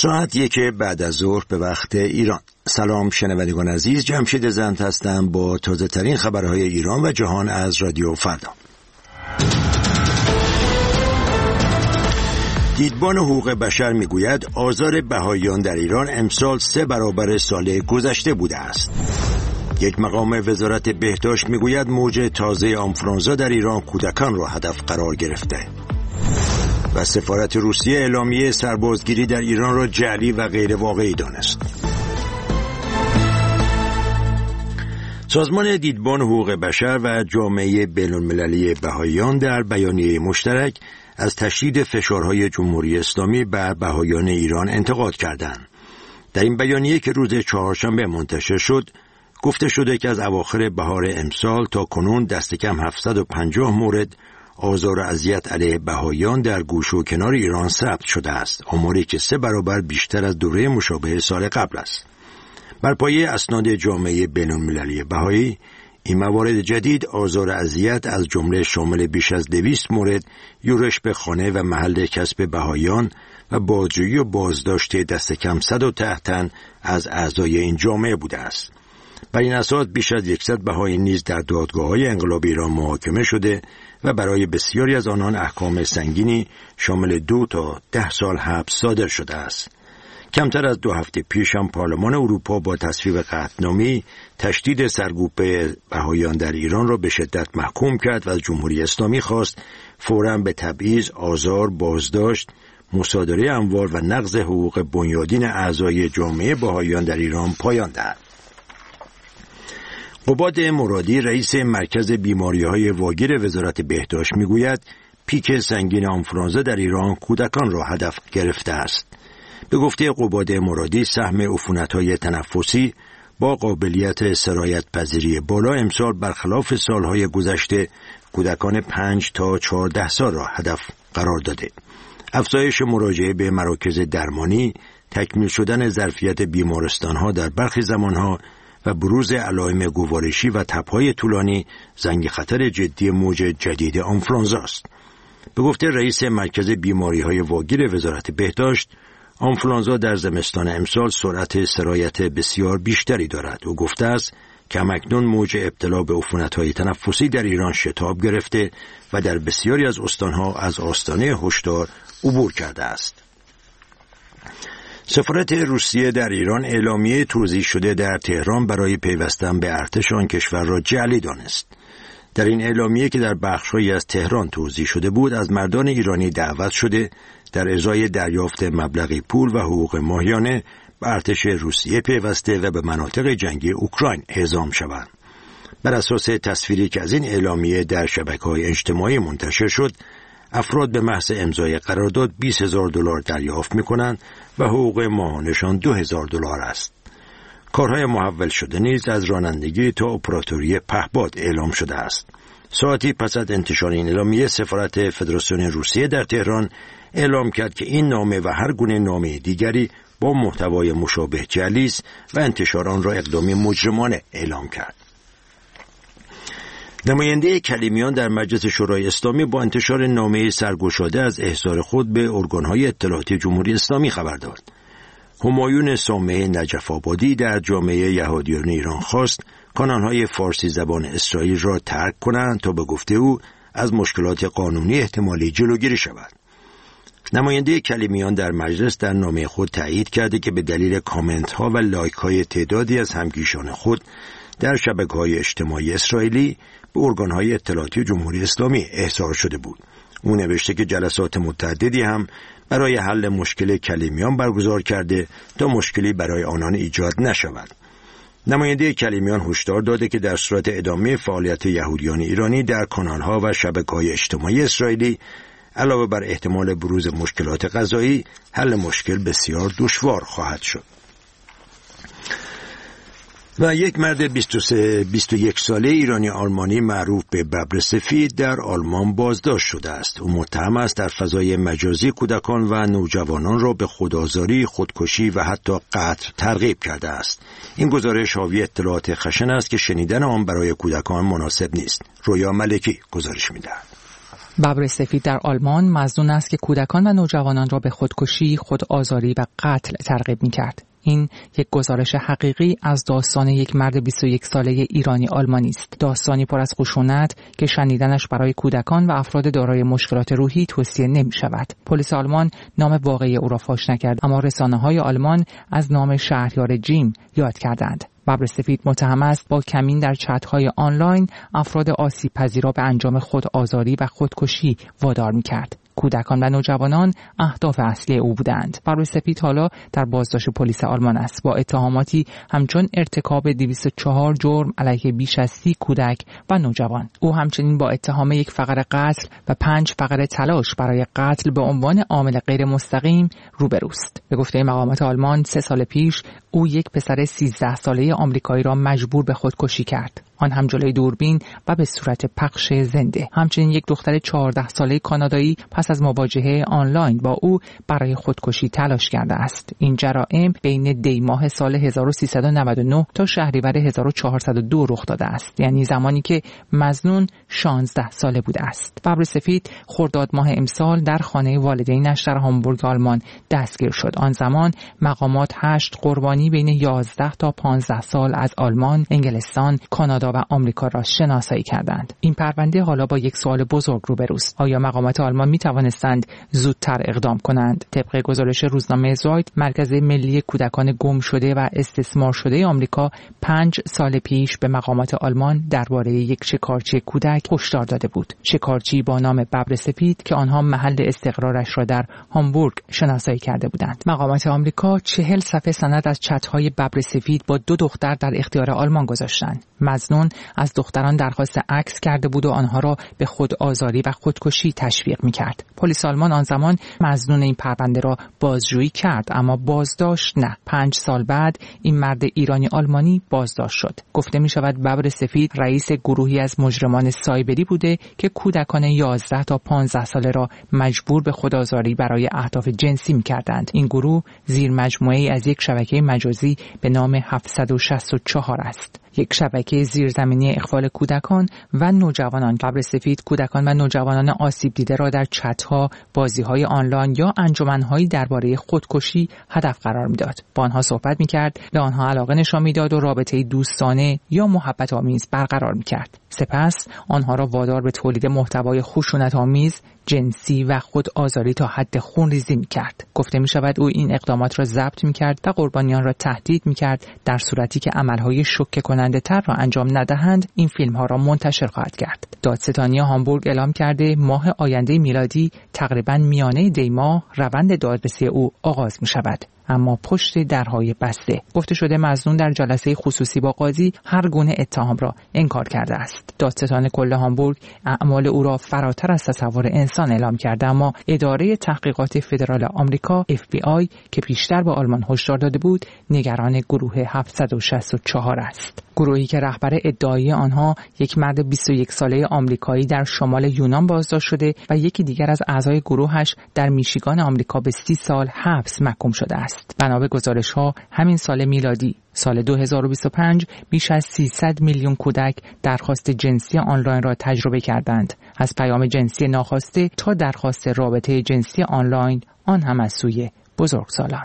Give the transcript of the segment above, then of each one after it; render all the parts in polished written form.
ساعت 1 بعد از ظهر به وقت ایران. سلام شنوندگان عزیز، جمشید زند هستم با تازه ترین خبرهای ایران و جهان از رادیو فردا. دیدبان حقوق بشر میگوید آزار بهائیان در ایران امسال 3 برابر سال گذشته بوده است. یک مقام وزارت بهداشت میگوید موج تازه آنفولانزا در ایران کودکان را هدف قرار گرفته. و سفارت روسیه اعلامیه سربازگیری در ایران را جعلی و غیر واقعی دانست. سازمان دیدبان حقوق بشر و جامعه بین‌المللی بهائیان در بیانیه مشترک از تشدید فشارهای جمهوری اسلامی بر بهائیان ایران انتقاد کردند. در این بیانیه که روز چهارشنبه منتشر شد، گفته شده که از اواخر بهار امسال تا کنون دست کم 750 مورد آزار و اذیت علیه بهائیان در گوشه و کنار ایران ثبت شده است، آماری که 3 برابر بیشتر از دوره مشابه سال قبل است. بر پایه اسناد جامعه بین‌المللی بهایی، این موارد جدید آزار و اذیت از جمله شامل بیش از 200 مورد یورش به خانه و محل کسب بهائیان و بازجویی و بازداشت دست کم 110 تن از اعضای این جامعه بوده است. بر این اساس بیش از 100 بهائی نیز در دادگاه‌های انقلاب ایران محاکمه شده و برای بسیاری از آنان احکام سنگینی شامل 2 تا 10 سال حبس صادر شده است. کمتر از 2 هفته پیش هم پارلمان اروپا با تصویب قطعنامه‌ای تشدید سرکوب بهائیان در ایران را به شدت محکوم کرد و از جمهوری اسلامی خواست فوراً به تبعیض، آزار، بازداشت، مصادره اموال و نقض حقوق بنیادین اعضای جامعه بهائیان در ایران پایان دهد. قباد مرادی رئیس مرکز بیماری‌های واگیر وزارت بهداشت میگوید پیک سنگین آنفولانزا در ایران کودکان را هدف گرفته است. به گفته قباد مرادی سهم عفونت‌های تنفسی با قابلیت سرایت پذیری بالا امسال برخلاف سالهای گذشته کودکان 5 تا 14 سال را هدف قرار داده. افزایش مراجعه به مراکز درمانی، تکمیل شدن ظرفیت بیمارستان‌ها در برخی زمان‌ها و بروز علائم گوارشی و تب‌های طولانی زنگ خطر جدی موج جدید آنفولانزا است. به گفته رئیس مرکز بیماری‌های واگیر وزارت بهداشت، آنفولانزا در زمستان امسال سرعت سرایت بسیار بیشتری دارد. او گفته است که همکنون موج ابتلا به عفونت‌های تنفسی در ایران شتاب گرفته و در بسیاری از استان‌ها از آستانه هشدار عبور کرده است. سفارت روسیه در ایران اعلامیه توزیع شده در تهران برای پیوستن به ارتش آن کشور را جعلی دانست. در این اعلامیه که در بخش‌هایی از تهران توزیع شده بود، از مردان ایرانی دعوت شده در ازای دریافت مبلغی پول و حقوق ماهیانه به ارتش روسیه پیوسته و به مناطق جنگی اوکراین اعزام شوند. بر اساس تصویری که از این اعلامیه در شبکه‌های اجتماعی منتشر شد، افراد به محض امضای قرارداد $20,000 دریافت می‌کنند و حقوق ماهانه‌شان $2,000 است. کارهای محول شده نیز از رانندگی تا اپراتوری پهپاد اعلام شده است. ساعتی پس از انتشار این اعلامیه، سفارت فدراسیون روسیه در تهران اعلام کرد که این نامه و هر گونه نامه دیگری با محتوای مشابه جعلی است و انتشار آن را اقدامی مجرمانه اعلام کرد. نماینده کلیمیان در مجلس شورای اسلامی با انتشار نامه سرگشاده از احضار خود به ارگان‌های اطلاعاتی جمهوری اسلامی خبر داد. همایون سامع نجف آبادی در جامعه یهودیان ایران خواست کانال‌های فارسی زبان اسرائیل را ترک کنند تا به گفته او از مشکلات قانونی احتمالی جلوگیری شود. نماینده کلیمیان در مجلس در نامه خود تایید کرده که به دلیل کامنت‌ها و لایک‌های تعدادی از همگیشان خود در شبکه‌های اجتماعی اسرائیلی به ارگان‌های اطلاعاتی جمهوری اسلامی احضار شده بود. او نوشته که جلسات متعددی هم برای حل مشکل کلیمیان برگزار کرده تا مشکلی برای آنان ایجاد نشود. نماینده کلیمیان هشدار داده که در صورت ادامه فعالیت یهودیان ایرانی در کانال‌ها و شبکه‌های اجتماعی اسرائیلی علاوه بر احتمال بروز مشکلات غذایی، حل مشکل بسیار دشوار خواهد شد. و یک مرد 21 ساله ایرانی آلمانی معروف به ببر سفید در آلمان بازداشت شده است. او متهم است در فضای مجازی کودکان و نوجوانان را به خودآزاری، خودکشی و حتی قتل ترغیب کرده است. این گزارش حاوی اطلاعات خشن است که شنیدن آن برای کودکان مناسب نیست. رویا ملکی گزارش می‌دهد. ببر سفید در آلمان مظنون است که کودکان و نوجوانان را به خودکشی، خودآزاری و قتل ترغیب می‌کرد. این یک گزارش حقیقی از داستان یک مرد 21 ساله ایرانی آلمانی است. داستانی پر از خشونت که شنیدنش برای کودکان و افراد دارای مشکلات روحی توصیه نمی‌شود. پلیس آلمان نام واقعی او را فاش نکرد، اما رسانه‌های آلمان از نام شهریار جیم یاد کردند. ببر سفید متهم است با کمین در چت‌های آنلاین افراد آسیب‌پذیر را به انجام خودآزاری و خودکشی وادار می‌کرد. کودکان و نوجوانان اهداف اصلی او بودند. ببر سفید حالا در بازداشت پلیس آلمان است با اتهاماتی همچون ارتکاب 204 جرم علیه بیش از 30 کودک و نوجوان. او همچنین با اتهام یک فقر قتل و 5 فقر تلاش برای قتل به عنوان عامل غیر مستقیم روبروست. به گفته مقامات آلمان 3 سال پیش او یک پسر 13 ساله آمریکایی را مجبور به خودکشی کرد. آن هم جلوی دوربین و به صورت پخش زنده. همچنین یک دختر 14 ساله کانادایی پس از مواجهه آنلاین با او برای خودکشی تلاش کرده است. این جرائم بین دی ماه سال 1399 تا شهریور 1402 رخ داده است، یعنی زمانی که مظنون 16 ساله بوده است. ببر سفید خرداد ماه امسال در خانه والدینش در هامبورگ آلمان دستگیر شد. آن زمان مقامات 8 قربانی بین 11 تا 15 سال از آلمان، انگلستان، کانادا و آمریکا را شناسایی کردند. این پرونده حالا با یک سوال بزرگ روبروست. آیا مقامات آلمان می توانستند زودتر اقدام کنند؟ طبق گزارش روزنامه زاید، مرکز ملی کودکان گم شده و استثمار شده آمریکا 5 سال پیش به مقامات آلمان درباره یک شکارچی کودک هشدار داده بود. شکارچی با نام ببر سفید که آنها محل استقرارش را در هامبورگ شناسایی کرده بودند. مقامات آمریکا 40 صفحه سند از چت‌های ببر سفید با 2 دختر در اختیار آلمان گذاشتند. مظنون از دختران درخواست عکس کرده بود و آنها را به خودآزاری و خودکشی تشویق می‌کرد. پلیس آلمان آن زمان مظنون این پرونده را بازجویی کرد، اما بازداشت نه. 5 سال بعد این مرد ایرانی آلمانی بازداشت شد. گفته می‌شود ببر سفید رئیس گروهی از مجرمان سایبری بوده که کودکان 11 تا 15 ساله را مجبور به خودآزاری برای اهداف جنسی می‌کردند. این گروه زیر مجموعه‌ای از یک شبکه مجازی به نام 764 است. یک شبکه زیرزمینی اغفال کودکان و نوجوانان. ببر سفید کودکان و نوجوانان آسیب دیده را در چت‌ها، بازی‌های آنلاین یا انجمن‌هایی درباره خودکشی هدف قرار می‌داد. با آنها صحبت می‌کرد، به آنها علاقه نشان می‌داد و رابطه‌ای دوستانه یا محبت‌آمیز برقرار می‌کرد. سپس آنها را وادار به تولید محتوای خشونت‌آمیز، جنسی و خودآزاری تا حد خونریزی می‌کرد. گفته می‌شود او این اقدامات را ضبط می‌کرد و قربانیان را تهدید می‌کرد در صورتی که عمل‌های شوکه کننده تر را انجام ندهند این فیلم‌ها را منتشر خواهد کرد. دادستانی هامبورگ اعلام کرده ماه آینده میلادی تقریباً میانه دی ماه روند دادرسی او آغاز می‌شود. اما پشت درهای بسته. گفته شده مظنون در جلسه خصوصی با قاضی هر گونه اتهام را انکار کرده است. دادستان کل هامبورگ اعمال او را فراتر از تصور انسان اعلام کرده، اما اداره تحقیقات فدرال آمریکا FBI که پیشتر به آلمان هشدار داده بود نگران گروه 764 است. گروهی که رهبر ادعایی آنها یک مرد 21 ساله آمریکایی در شمال یونان بازداشت شده و یکی دیگر از اعضای گروهش در میشیگان آمریکا به 30 سال حبس محکوم شده است. بنا به گزارش‌ها همین سال میلادی سال 2025 بیش از 300 میلیون کودک درخواست جنسی آنلاین را تجربه کردند، از پیام جنسی ناخواسته تا درخواست رابطه جنسی آنلاین، آن هم از سوی بزرگسالان.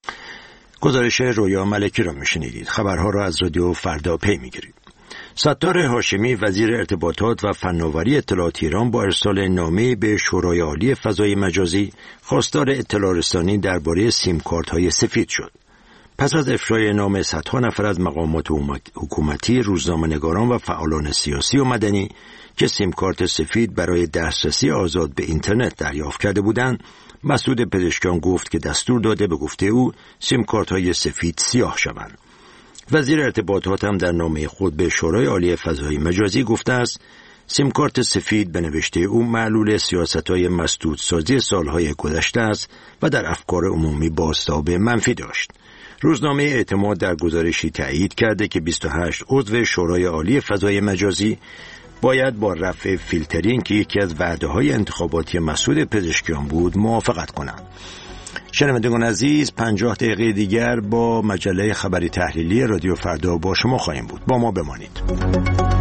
گزارش رویا ملکی را میشنیدید. خبرها را از رادیو فردا پی میگیرید. ستار هاشمی وزیر ارتباطات و فناوری اطلاعات ایران با ارسال نامه به شورای عالی فضای مجازی خواستار اطلاع رسانی درباره سیم کارت‌های سفید شد. پس از افشای نام صدها نفر از مقامات حکومتی، روزنامه‌نگاران و فعالان سیاسی و مدنی که سیم کارت سفید برای دسترسی آزاد به اینترنت دریافت کرده بودند، مسعود پزشکیان گفت که دستور داده به گفته او سیم کارت‌های سفید سیاه شوند. وزیر ارتباطات هم در نامه خود به شورای عالی فضای مجازی گفته است سیم کارت سفید به نوشته او معلول سیاست‌های مسدودسازی سالهای گذشته است و در افکار عمومی بازتاب منفی داشت. روزنامه اعتماد در گزارشی تأیید کرده که 28 عضو شورای عالی فضای مجازی باید با رفع فیلترینگ که یکی از وعده‌های انتخاباتی مسعود پزشکیان بود موافقت کنند. شنوندگان عزیز، 50 دقیقه دیگر با مجله خبری تحلیلی رادیو فردا با شما خواهیم بود. با ما بمانید.